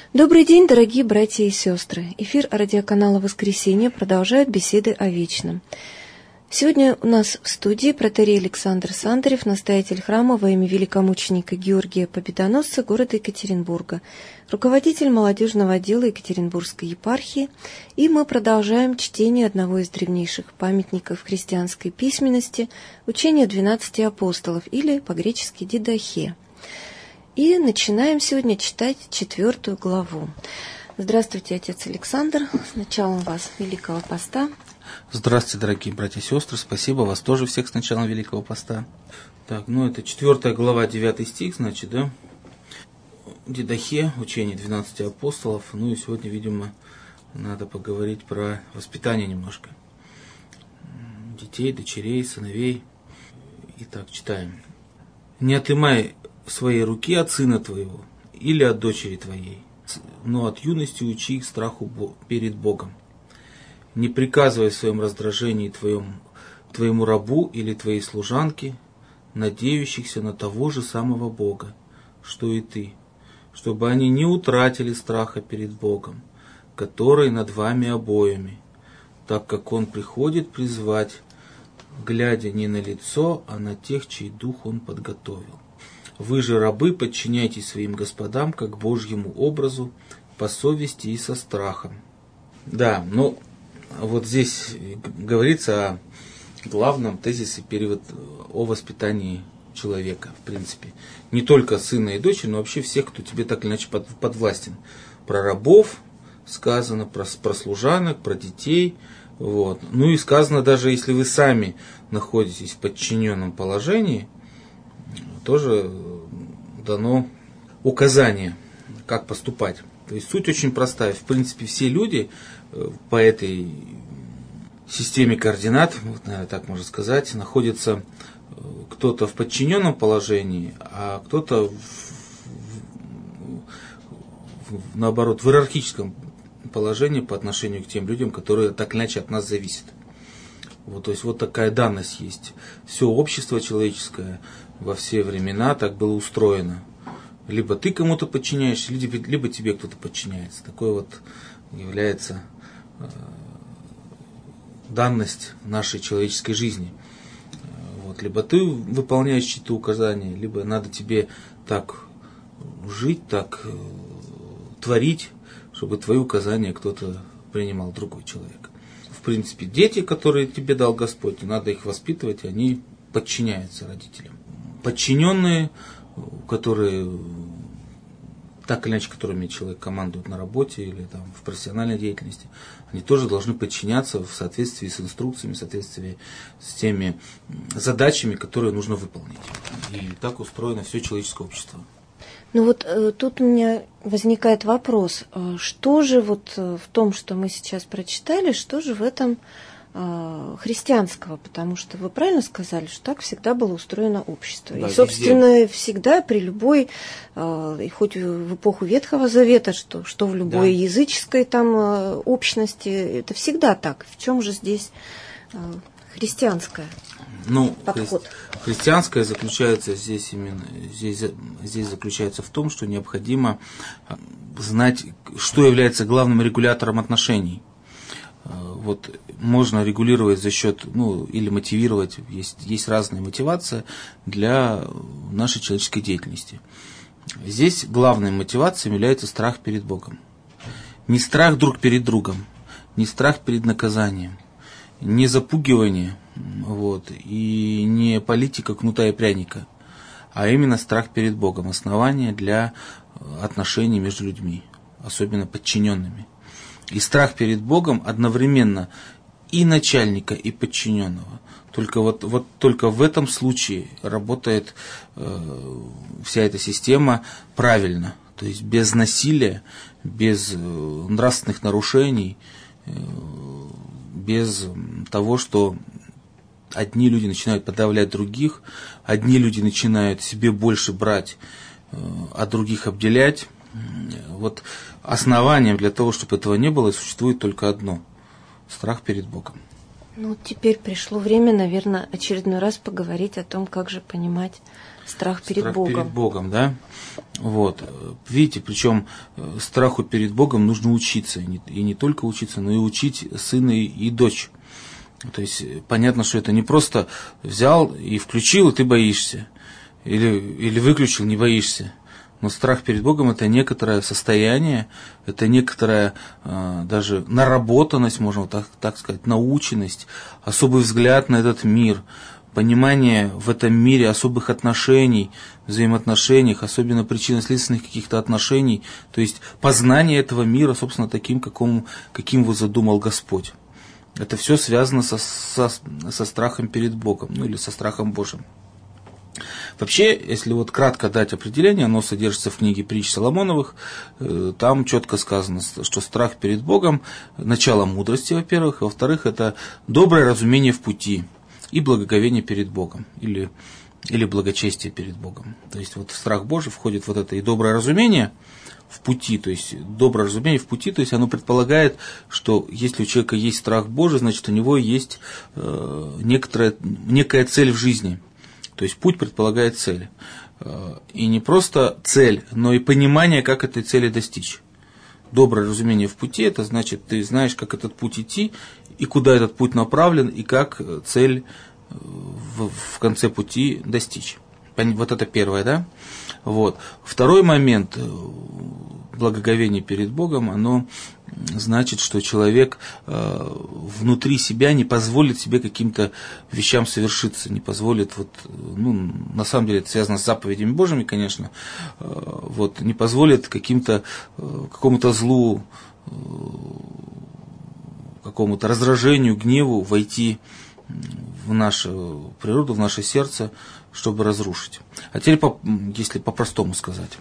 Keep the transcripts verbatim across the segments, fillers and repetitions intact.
Добрый день, дорогие братья и сестры. Эфир радиоканала «Воскресенье» продолжает беседы о вечном. Сегодня у нас в студии протоиерей Александр Сандарев, настоятель храма во имя великомученика Георгия Победоносца города Екатеринбурга, руководитель молодежного отдела Екатеринбургской епархии, и мы продолжаем чтение одного из древнейших памятников христианской письменности, учения двенадцати апостолов, или по-гречески «Дидахе». И начинаем сегодня читать четвертую главу. Здравствуйте, отец Александр. С началом вас Великого Поста. Здравствуйте, дорогие братья и сестры. Спасибо вас тоже всех с началом Великого Поста. Так, ну это четвертая глава, девятый стих, значит, да? Дидахе, учение двенадцати апостолов. Ну и сегодня, видимо, надо поговорить про воспитание немножко. Детей, дочерей, сыновей. Итак, читаем. «Не отымай своей руки от сына твоего или от дочери твоей, но от юности учи их страху перед Богом. Не приказывай в своем раздражении твоем, твоему рабу или твоей служанке, надеющихся на того же самого Бога, что и ты, чтобы они не утратили страха перед Богом, который над вами обоими, так как Он приходит призвать, глядя не на лицо, а на тех, чей дух Он подготовил. Вы же, рабы, подчиняйтесь своим господам, как Божьему образу, по совести и со страхом». Да, ну, вот здесь говорится о главном тезисе перевод о воспитании человека, в принципе. Не только сына и дочери, но вообще всех, кто тебе так или иначе под, подвластен. Про рабов сказано, про, про служанок, про детей. Вот. Ну и сказано, даже если вы сами находитесь в подчиненном положении, тоже дано указание, как поступать. То есть суть очень простая. В принципе, все люди по этой системе координат, вот, наверное, так можно сказать, находятся кто-то в подчиненном положении, а кто-то в, в, в, наоборот в иерархическом положении по отношению к тем людям, которые так или иначе от нас зависят. Вот, то есть вот такая данность есть. Все общество человеческое во все времена так было устроено. Либо ты кому-то подчиняешься, либо, либо тебе кто-то подчиняется. Такой вот является э, данность нашей человеческой жизни. Вот, либо ты выполняешь чьи-то указания, либо надо тебе так жить, так э, творить, чтобы твои указания кто-то принимал, другой человек. В принципе, дети, которые тебе дал Господь, надо их воспитывать, и они подчиняются родителям. Подчиненные, которые так или иначе, которыми человек командует на работе или там, в профессиональной деятельности, они тоже должны подчиняться в соответствии с инструкциями, в соответствии с теми задачами, которые нужно выполнить. И так устроено все человеческое общество. Ну вот э, тут у меня возникает вопрос, э, что же вот э, в том, что мы сейчас прочитали, что же в этом э, христианского, потому что вы правильно сказали, что так всегда было устроено общество. Да, и, собственно, везде. Всегда при любой, э, и хоть в эпоху Ветхого Завета, что, что в любой да. языческой там э, общности, это всегда так. В чем же здесь э, христианское? Ну, хри- христианское заключается здесь именно, здесь, здесь заключается в том, что необходимо знать, что является главным регулятором отношений. Вот можно регулировать за счет, ну, или мотивировать, есть, есть разные мотивации для нашей человеческой деятельности. Здесь главной мотивацией является страх перед Богом. Не страх друг перед другом, не страх перед наказанием, не запугивание, вот, и не политика кнута и пряника, а именно страх перед Богом, основание для отношений между людьми, особенно подчиненными. И страх перед Богом одновременно и начальника, и подчиненного. Только вот, вот только в этом случае работает э, вся эта система правильно, то есть без насилия, без э, нравственных нарушений, э, без того, что одни люди начинают подавлять других, одни люди начинают себе больше брать, а других обделять. Вот основанием для того, чтобы этого не было, существует только одно – страх перед Богом. Ну, теперь пришло время, наверное, очередной раз поговорить о том, как же понимать страх перед страх Богом. перед Богом, да? Вот. Видите, причем страху перед Богом нужно учиться. И не только учиться, но и учить сына и дочь. То есть понятно, что это не просто взял и включил, и ты боишься. Или, или выключил, не боишься. Но страх перед Богом – это некоторое состояние, это некоторая э, даже наработанность, можно так, так сказать, наученность, особый взгляд на этот мир, понимание в этом мире особых отношений, взаимоотношениях, особенно причинно-следственных каких-то отношений, то есть познание этого мира, собственно, таким, какому, каким его задумал Господь. Это все связано со, со, со страхом перед Богом, ну или со страхом Божьим. Вообще, если вот кратко дать определение, оно содержится в книге притч Соломоновых, там четко сказано, что страх перед Богом – начало мудрости, во-первых, во-вторых, это доброе разумение в пути и благоговение перед Богом, или, или благочестие перед Богом. То есть вот в страх Божий входит вот это и доброе разумение в пути, то есть доброе разумение в пути, то есть оно предполагает, что если у человека есть страх Божий, значит у него есть э, некоторая, некая цель в жизни. То есть путь предполагает цель. И не просто цель, но и понимание, как этой цели достичь. Доброе разумение в пути – это значит, ты знаешь, как этот путь идти, и куда этот путь направлен, и как цель в, в конце пути достичь. Вот это первое, да? Вот. Второй момент – благоговение перед Богом, оно значит, что человек э, внутри себя не позволит себе каким-то вещам совершиться, не позволит, вот, ну, на самом деле это связано с заповедями Божьими, конечно, э, вот, не позволит каким-то, э, какому-то злу, э, какому-то раздражению, гневу войти в нашу природу, в наше сердце, чтобы разрушить. А теперь, по, если по-простому сказать.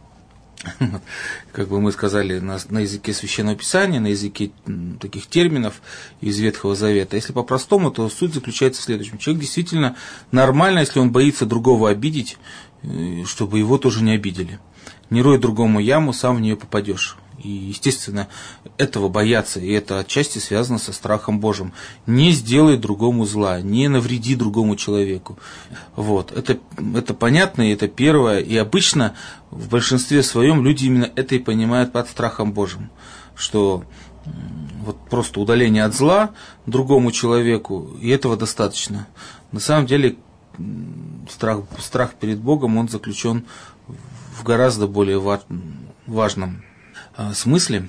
Как бы мы сказали на, на языке Священного Писания, на языке таких терминов из Ветхого Завета. Если по-простому, то суть заключается в следующем. Человек действительно нормально, если он боится другого обидеть, чтобы его тоже не обидели. Не рой другому яму, сам в нее попадешь. И, естественно, этого бояться, и это отчасти связано со страхом Божьим. Не сделай другому зла, не навреди другому человеку. Вот. Это, это понятно, и это первое. И обычно в большинстве своем люди именно это и понимают под страхом Божьим. Что вот просто удаление от зла другому человеку, и этого достаточно. На самом деле страх, страх перед Богом, он заключен в гораздо более важном смысле.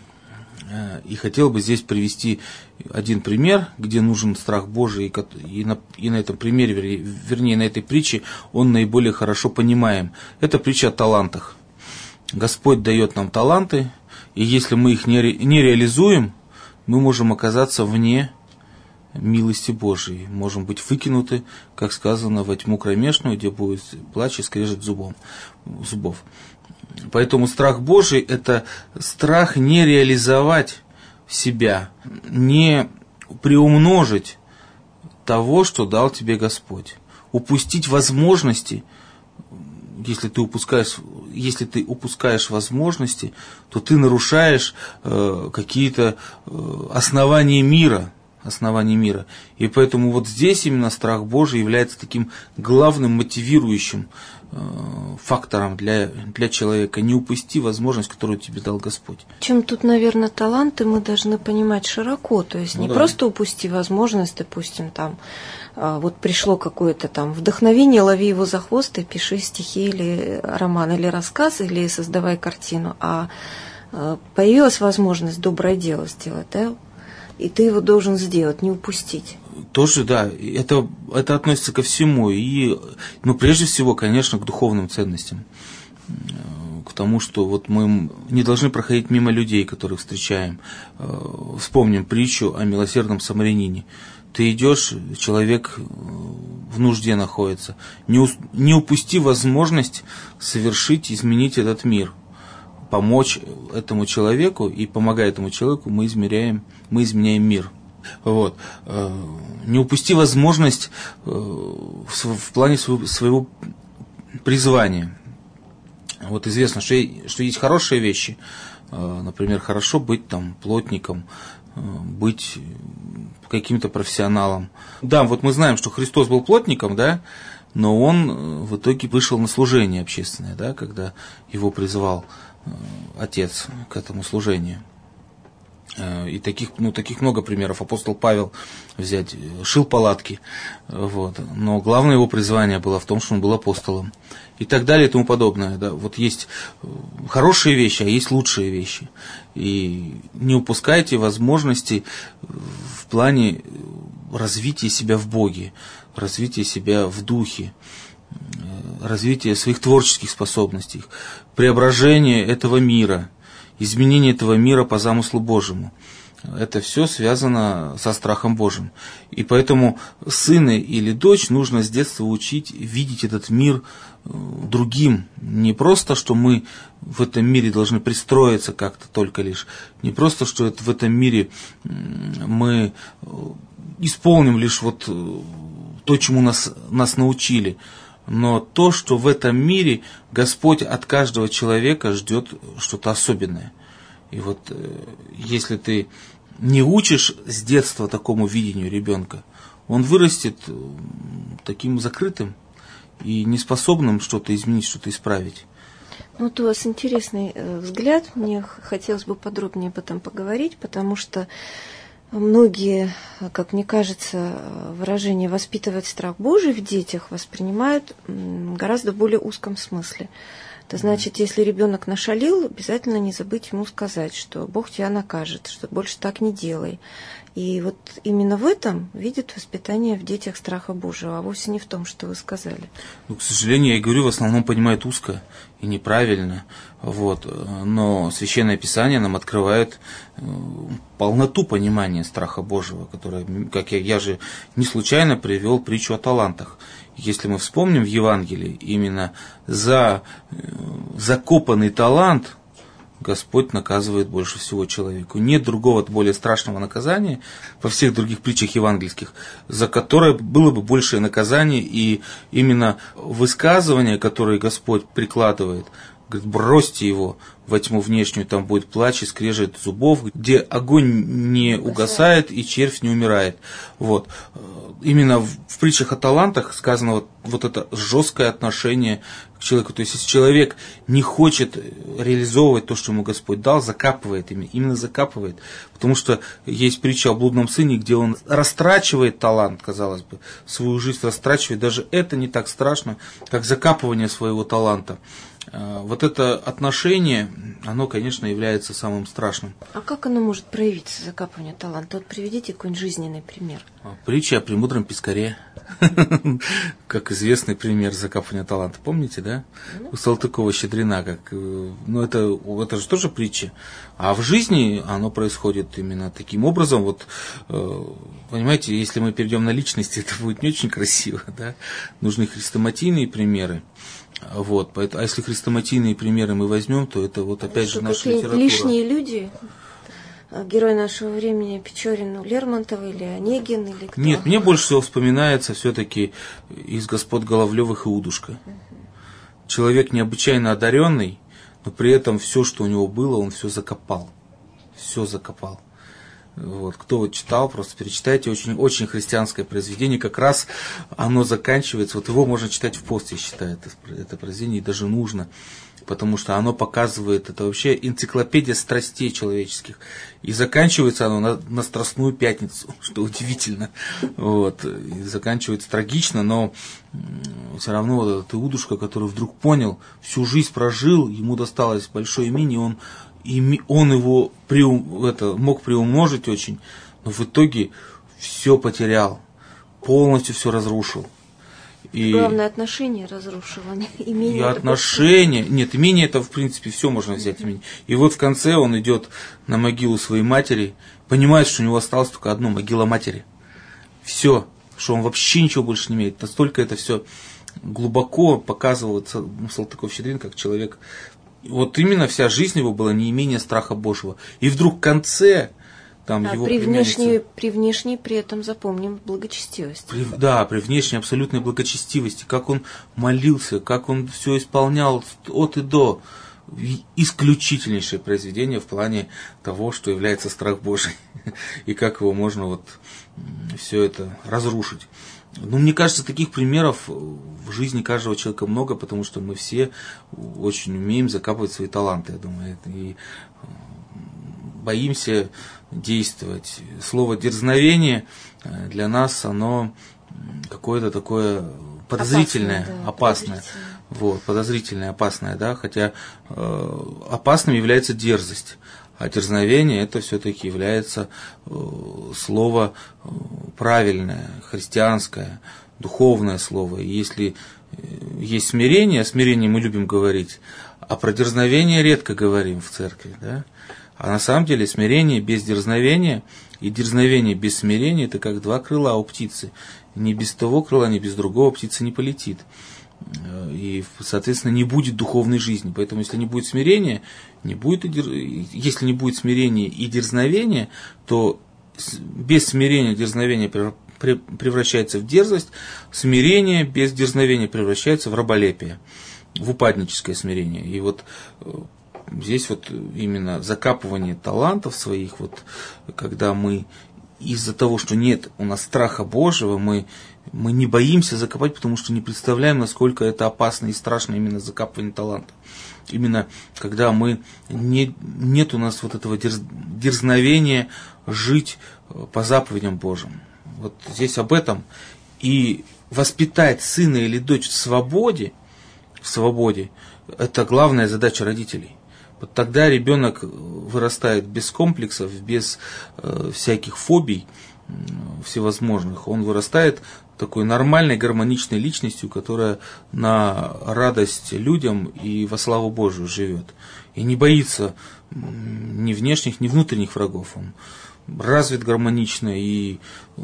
И хотел бы здесь привести один пример, где нужен страх Божий, и на, и на этом примере, вернее, на этой притче, он наиболее хорошо понимаем. Это притча о талантах. Господь дает нам таланты, и если мы их не, ре, не реализуем, мы можем оказаться вне милости Божией, можем быть выкинуты, как сказано, во тьму кромешную, где будет плач и скрежет зубом, зубов. Поэтому страх Божий – это страх не реализовать себя, не приумножить того, что дал тебе Господь, упустить возможности. Если ты упускаешь, если ты упускаешь возможности, то ты нарушаешь э, какие-то э, основания мира, основания мира. И поэтому вот здесь именно страх Божий является таким главным мотивирующим фактором для, для человека. Не упусти возможность, которую тебе дал Господь. Чем тут, наверное, таланты мы должны понимать широко. То есть ну не да. просто упусти возможность, допустим, там, вот пришло какое-то там вдохновение, лови его за хвост и пиши стихи или роман, или рассказ, или создавай картину. А появилась возможность доброе дело сделать, да? И ты его должен сделать, не упустить. Тоже, да, это, это относится ко всему, и, ну, прежде всего, конечно, к духовным ценностям, к тому, что вот мы не должны проходить мимо людей, которых встречаем. Вспомним притчу о милосердном самарянине. Ты идешь, человек в нужде находится, не, не упусти возможность совершить, изменить этот мир, помочь этому человеку, и помогая этому человеку, мы измеряем, мы изменяем мир. Вот. Не упусти возможность в плане своего призвания. Вот известно, что есть хорошие вещи. Например, хорошо быть там плотником, быть каким-то профессионалом. Да, вот мы знаем, что Христос был плотником, да, но он в итоге вышел на служение общественное, да, когда его призывал Отец к этому служению. И таких, ну, таких много примеров. Апостол Павел взять, шил палатки, вот. Но главное его призвание было в том, что он был апостолом. И так далее и тому подобное. Да. Вот есть хорошие вещи, а есть лучшие вещи. И не упускайте возможности в плане развития себя в Боге, развития себя в духе, развития своих творческих способностей, преображения этого мира, изменение этого мира по замыслу Божьему. Это все связано со страхом Божьим. И поэтому сына или дочь нужно с детства учить видеть этот мир другим. Не просто, что мы в этом мире должны пристроиться как-то только лишь. Не просто, что в этом мире мы исполним лишь вот то, чему нас, нас научили. Но то, что в этом мире Господь от каждого человека ждет что-то особенное. И вот если ты не учишь с детства такому видению ребенка, он вырастет таким закрытым и неспособным что-то изменить, что-то исправить. Ну, вот у вас интересный взгляд. Мне хотелось бы подробнее об этом поговорить, потому что многие, как мне кажется, выражение «воспитывать страх Божий» в детях воспринимают в гораздо более узком смысле. Это значит, если ребенок нашалил, обязательно не забыть ему сказать, что Бог тебя накажет, что больше так не делай. И вот именно в этом видит воспитание в детях страха Божьего, а вовсе не в том, что вы сказали. Ну, к сожалению, я и говорю, в основном понимают узко и неправильно. Вот. Но Священное Писание нам открывает полноту понимания страха Божьего, которое, как я, я же не случайно привел притчу о талантах. Если мы вспомним в Евангелии, именно за закопанный талант Господь наказывает больше всего человеку. Нет другого более страшного наказания во всех других притчах евангельских, за которое было бы большее наказание, и именно высказывание, которое Господь прикладывает, говорит, бросьте его во тьму внешнюю, там будет плач и скрежет зубов, где огонь не угасает и червь не умирает. Вот. Именно в, в притчах о талантах сказано вот, вот это жесткое отношение к человеку. То есть, если человек не хочет реализовывать то, что ему Господь дал, закапывает ими, именно закапывает. Потому что есть притча о блудном сыне, где он растрачивает талант, казалось бы, свою жизнь растрачивает. Даже это не так страшно, как закапывание своего таланта. Вот это отношение, оно, конечно, является самым страшным. А как оно может проявиться, закапывание таланта? Вот приведите какой-нибудь жизненный пример. Притча о премудром пескаре, как известный пример закапывания таланта. Помните, да? У Салтыкова-Щедрина, как, ну это, это же тоже притча. А в жизни оно происходит именно таким образом. Вот, понимаете, если мы перейдем на личности, это будет не очень красиво, да? Нужны хрестоматийные примеры. Вот, а если хрестоматийные примеры мы возьмем, то это вот опять что, же наша литература. Лишние люди, герой нашего времени Печорин, Лермонтов или Онегин, или кто? Нет, мне больше всего вспоминается все-таки из господ Головлевых Иудушка. Угу. Человек необычайно одаренный, но при этом все, что у него было, он все закопал. Все закопал. Вот, кто вот читал, просто перечитайте, очень, очень христианское произведение, как раз оно заканчивается, вот его можно читать в пост, я считаю, это, это произведение, и даже нужно, потому что оно показывает, это вообще энциклопедия страстей человеческих, и заканчивается оно на, на Страстную Пятницу, что удивительно, вот, и заканчивается трагично, но все равно вот этот Иудушка, который вдруг понял, всю жизнь прожил, ему досталось большое имение, он И он его приум, это, мог приумножить очень, но в итоге все потерял, полностью все разрушил. И главное, отношения разрушил, а не имение. И отношения, просто... нет, имение это в принципе все можно взять имение. И вот в конце он идет на могилу своей матери, понимает, что у него осталось только одно, могила матери. Все, что он вообще ничего больше не имеет. Настолько это все глубоко показывается Салтыков-Щедрин как человек. Вот именно вся жизнь его была не имение страха Божьего. И вдруг в конце там а его при внешней, при внешней при этом запомним благочестивость. При, да, при внешней абсолютной благочестивости, как он молился, как он все исполнял от и до. исключительнейшее произведение в плане того, что является страх Божий, и как его можно вот все это разрушить. Ну, мне кажется, таких примеров в жизни каждого человека много, потому что мы все очень умеем закапывать свои таланты, я думаю, и боимся действовать. Слово «дерзновение» для нас, оно какое-то такое подозрительное, опасное, да, опасное. Вот, подозрительное, опасное, да, хотя э, опасным является дерзость, а дерзновение это все-таки является э, слово э, правильное, христианское, духовное слово. И если э, есть смирение, о смирении мы любим говорить, а про дерзновение редко говорим в церкви, да. А на самом деле смирение без дерзновения и дерзновение без смирения это как два крыла у птицы. Ни без того крыла, ни без другого птица не полетит. И, соответственно, не будет духовной жизни. Поэтому, если не будет смирения, не будет и дерз... если не будет смирения и дерзновения, то без смирения дерзновение превращается в дерзость, смирение без дерзновения превращается в раболепие, в упадническое смирение. И вот здесь вот именно закапывание талантов своих, вот, когда мы из-за того, что нет у нас страха Божьего, мы, мы не боимся закопать, потому что не представляем, насколько это опасно и страшно именно закапывание таланта. Именно когда мы не, нет у нас вот этого дерз, дерзновения жить по заповедям Божьим. Вот здесь об этом. И воспитать сына или дочь в свободе, в свободе, это главная задача родителей. Вот тогда ребенок вырастает без комплексов, без э, всяких фобий э, всевозможных. Он вырастает такой нормальной, гармоничной личностью, которая на радость людям и во славу Божию живет. И не боится ни внешних, ни внутренних врагов. Он развит гармонично и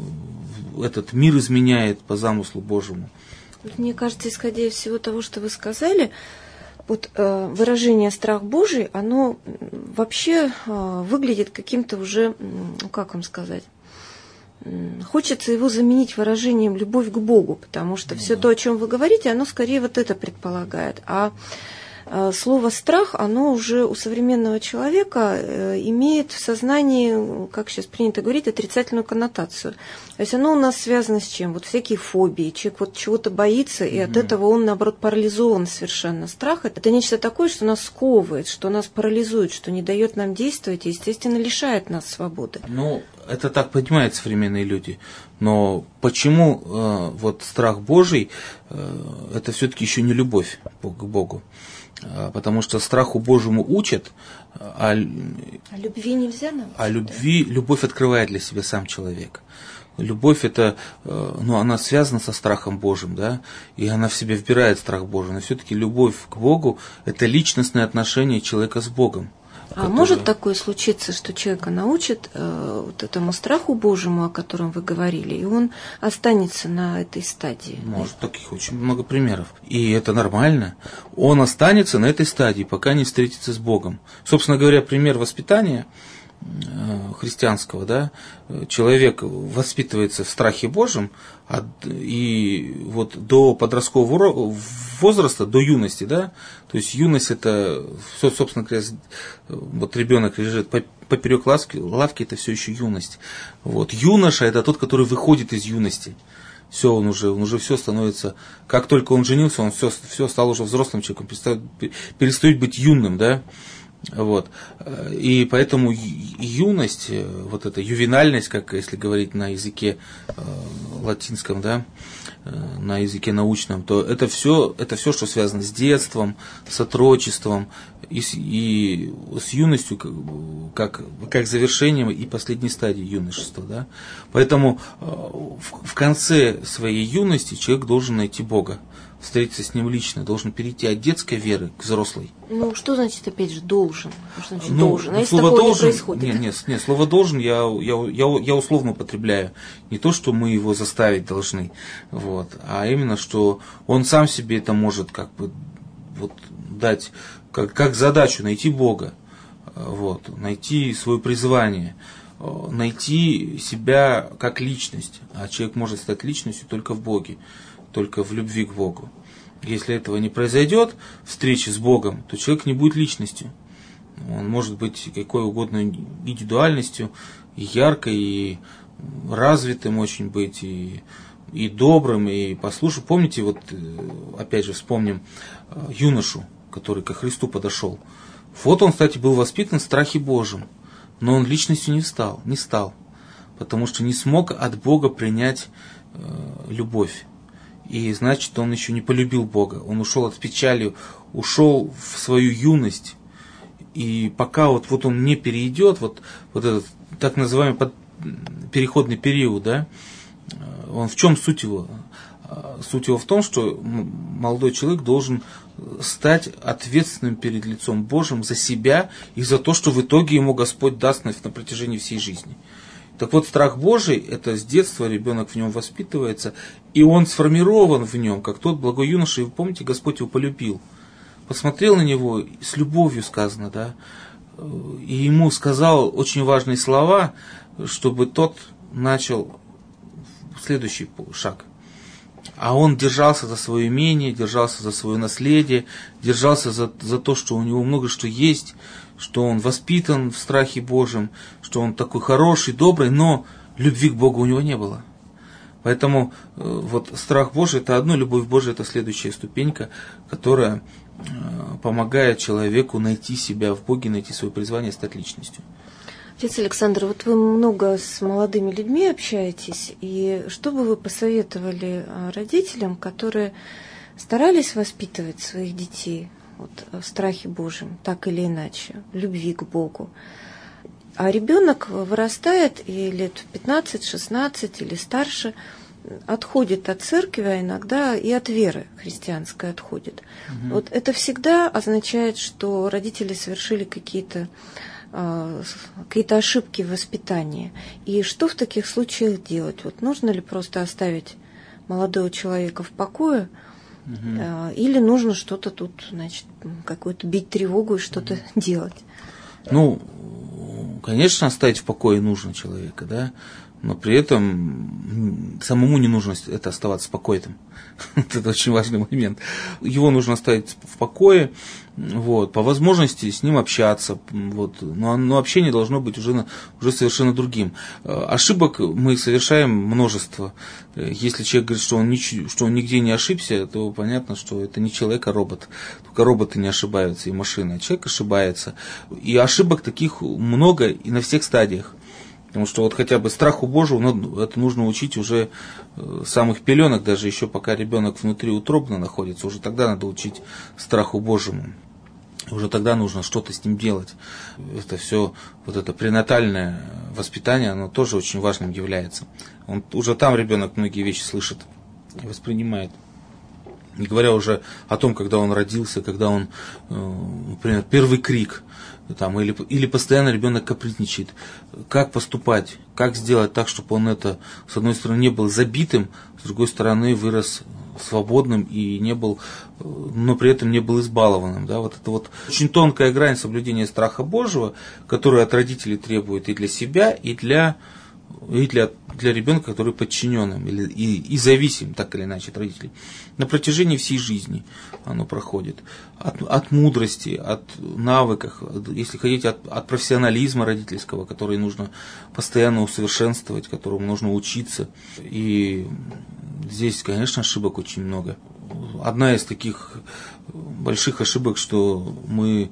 этот мир изменяет по замыслу Божьему. Мне кажется, исходя из всего того, что вы сказали, вот э, выражение «страх Божий», оно вообще э, выглядит каким-то уже, ну, как вам сказать, хочется его заменить выражением «любовь к Богу», потому что ну, все да. то, о чем вы говорите, оно скорее вот это предполагает. А э, слово «страх», оно уже у современного человека э, имеет в сознании, как сейчас принято говорить, отрицательную коннотацию. То есть оно у нас связано с чем? Вот всякие фобии. Человек вот чего-то боится, и mm-hmm. от этого он, наоборот, парализован совершенно. Страх – это нечто такое, что нас сковывает, что нас парализует, что не дает нам действовать и, естественно, лишает нас свободы. Ну, это так понимают современные люди. Но почему э, вот страх Божий э, – это все-таки еще не любовь к Богу? Потому что страху Божьему учат, а, а любви нельзя научить? А любви, любовь открывает для себя сам человек. Любовь это, ну, она связана со страхом Божьим, да, и она в себя вбирает страх Божий. Но все-таки любовь к Богу – это личностное отношение человека с Богом. А который... может такое случиться, что человека научат э, вот этому страху Божьему, о котором вы говорили, и он останется на этой стадии? Может, таких очень много примеров. И это нормально. Он останется на этой стадии, пока не встретится с Богом. Собственно говоря, пример воспитания э, христианского, да, человек воспитывается в страхе Божьем, а, и вот до подросткового возраста, до юности, да, то есть юность это, собственно говоря, вот ребенок лежит поперек лавки, лавки это все еще юность. Вот. Юноша это тот, который выходит из юности. Все, он уже, он уже все становится, как только он женился, он все, все стал уже взрослым человеком, перестает, перестает быть юным, да. Вот. И поэтому юность, вот эта ювенальность, как если говорить на языке э, латинском, да, э, на языке научном, то это все, это все, что связано с детством, с отрочеством и с, и с юностью, как, как завершением и последней стадии юношества. Да. Поэтому э, в, в конце своей юности человек должен найти Бога, встретиться с ним лично, должен перейти от детской веры к взрослой. Ну, что значит, опять же, должен? Что значит, ну, должен? А если слово такого должен, не происходит? Нет, нет, нет, слово должен я, я, я, я условно употребляю. Не то, что мы его заставить должны, вот, а именно, что он сам себе это может как бы вот, дать, как, как задачу найти Бога, вот, найти свое призвание, найти себя как личность. А человек может стать личностью только в Боге, только в любви к Богу. Если этого не произойдет, встречи с Богом, то человек не будет личностью. Он может быть какой угодно индивидуальностью, и яркой, и развитым очень быть, и, и добрым, и послушным. Помните, вот опять же вспомним юношу, который ко Христу подошел. Вот он, кстати, был воспитан в страхе Божьем, но он личностью не стал, не стал, потому что не смог от Бога принять э, любовь. И значит, он еще не полюбил Бога. Он ушел от печали, ушел в свою юность. И пока вот, вот он не перейдет, вот, вот этот так называемый под, переходный период, да, он в чем суть его? Суть его в том, что молодой человек должен стать ответственным перед лицом Божьим за себя и за то, что в итоге ему Господь даст на, на протяжении всей жизни. Так вот, страх Божий, это с детства ребенок в нем воспитывается, и он сформирован в нем, как тот благой юноша, и вы помните, Господь его полюбил. Посмотрел на него, с любовью сказано, да, и ему сказал очень важные слова, чтобы тот начал следующий шаг. А он держался за свое имение, держался за свое наследие, держался за, за то, что у него много что есть, что он воспитан в страхе Божьем, что он такой хороший, добрый, но любви к Богу у него не было. Поэтому э, вот страх Божий – это одно, любовь Божия – это следующая ступенька, которая э, помогает человеку найти себя в Боге, найти свое призвание, стать личностью. Отец Александр, вот вы много с молодыми людьми общаетесь, и что бы вы посоветовали родителям, которые старались воспитывать своих детей вот, в страхе Божьем, так или иначе, в любви к Богу, а ребенок вырастает и лет в пятнадцать-шестнадцать или старше отходит от церкви, а иногда и от веры христианской отходит. Угу. Вот это всегда означает, что родители совершили какие-то какие-то ошибки в воспитании. И что в таких случаях делать? Вот нужно ли просто оставить молодого человека в покое, угу. или нужно что-то тут, значит, какую-то бить тревогу и что-то угу. делать? Ну, конечно, оставить в покое нужно человека, да, но при этом самому не нужно это оставаться спокойным. Это очень важный момент. Его нужно оставить в покое, вот, по возможности с ним общаться, вот, но, но общение должно быть уже, на, уже совершенно другим. Ошибок мы совершаем множество. Если человек говорит, что он, нич, что он нигде не ошибся, то понятно, что это не человек, а робот. Только роботы не ошибаются, и машины, а человек ошибается. И ошибок таких много и на всех стадиях. Потому что вот хотя бы страху Божьему это нужно учить уже с самых пеленок, даже еще пока ребенок внутри утробно находится, уже тогда надо учить страху Божьему. Уже тогда нужно что-то с ним делать. Это все, вот это пренатальное воспитание, оно тоже очень важным является. Он, уже там ребенок многие вещи слышит и воспринимает. Не говоря уже о том, когда он родился, когда он, например, первый крик, там, или, или постоянно ребенок капризничает. Как поступать, как сделать так, чтобы он это, с одной стороны, не был забитым, с другой стороны, вырос свободным и не был, но при этом не был избалованным. Да? Вот это вот очень тонкая грань соблюдения страха Божьего, которую от родителей требует и для себя, и для, и для, для ребенка, который подчинен им или, и, и зависим, так или иначе, от родителей. На протяжении всей жизни оно проходит. От, от мудрости, от навыков, если хотите, от, от профессионализма родительского, который нужно постоянно усовершенствовать, которому нужно учиться. И здесь, конечно, ошибок очень много. Одна из таких больших ошибок, что мы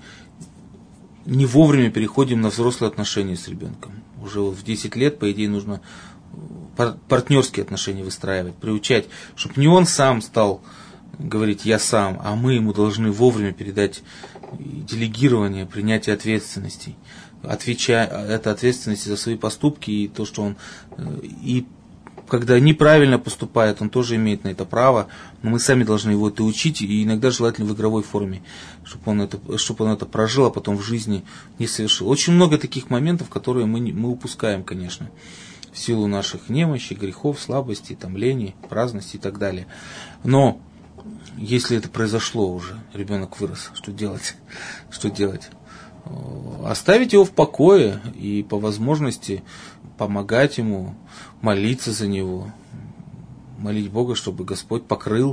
не вовремя переходим на взрослые отношения с ребенком. Уже в десять лет, по идее, нужно партнерские отношения выстраивать, приучать, чтобы не он сам стал говорить «я сам», а мы ему должны вовремя передать делегирование, принятие ответственностей, отвечая, это ответственность за свои поступки и то, что он, и когда неправильно поступает, он тоже имеет на это право, но мы сами должны его это учить, и иногда желательно в игровой форме, чтобы он это, чтобы он это прожил, а потом в жизни не совершил. Очень много таких моментов, которые мы, мы упускаем, конечно, в силу наших немощей, грехов, слабостей, там, лени, праздности и так далее. Но если это произошло уже, ребенок вырос, что делать? Что делать? Оставить его в покое и по возможности помогать ему, молиться за него, молить Бога, чтобы Господь покрыл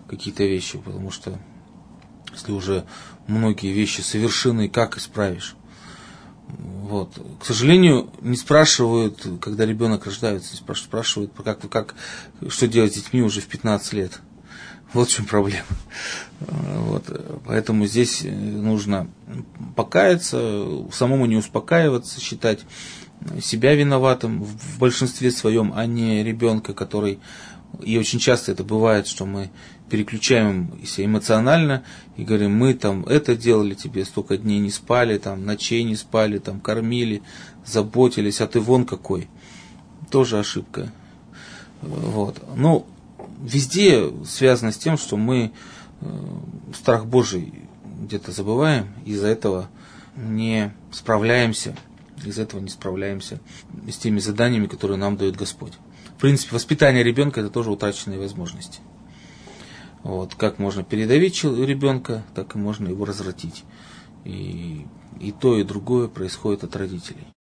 какие-то вещи, потому что если уже многие вещи совершены, как исправишь? Вот. К сожалению, не спрашивают, когда ребенок рождается, спрашивают, как, как, что делать с детьми уже в пятнадцать лет. Вот в чем проблема. Вот. Поэтому здесь нужно покаяться, самому не успокаиваться, считать себя виноватым в большинстве своем, а не ребенка, который... И очень часто это бывает, что мы переключаемся эмоционально и говорим, мы там это делали тебе, столько дней не спали, там, ночей не спали, там, кормили, заботились, а ты вон какой. Тоже ошибка. Вот. Ну, везде связано с тем, что мы страх Божий где-то забываем, из-за этого не справляемся, из-за этого не справляемся с теми заданиями, которые нам дает Господь. В принципе, воспитание ребенка – это тоже утраченные возможности. Вот. Как можно передавить ребенка, так и можно его развратить. И, и то, и другое происходит от родителей.